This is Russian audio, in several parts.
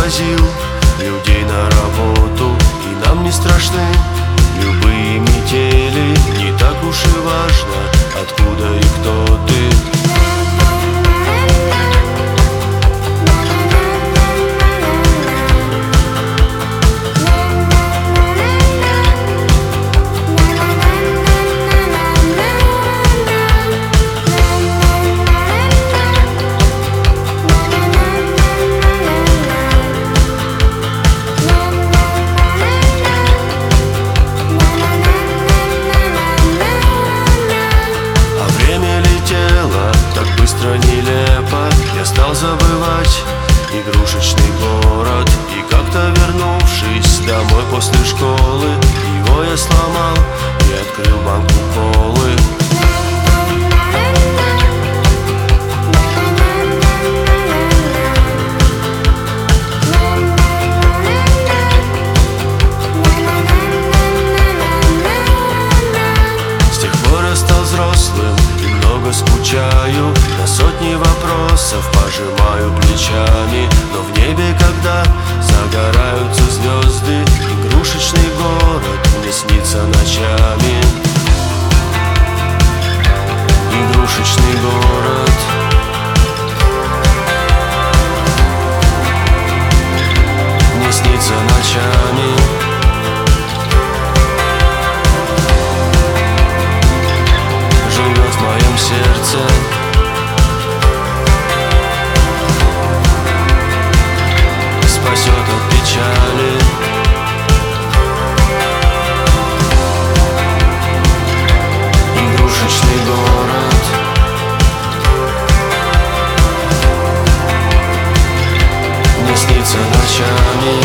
возил людей на работу, и нам не страшны любые метели. Не так уж и важно, откуда и кто ты. Нелепо я стал забывать игрушечный город. И как-то вернувшись домой после школы, его я сломал и открыл банку колы. С тех пор я стал взрослым и много скучаю. На сотни вопросов пожимаю плечами. Но в небе, когда загораются звезды, игрушечный город мне снится ночами. Игрушечный город. Мне снится ночами. Живет в моем сердце. Спасет от печали. Игрушечный город. Мне снится ночами.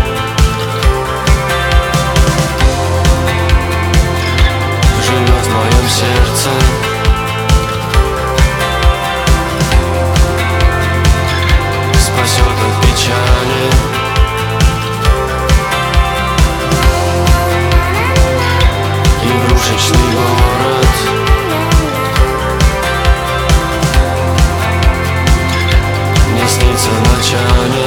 Живет в моем сердце. Спасет от печали. Игрушечный город. Мне снится ночами.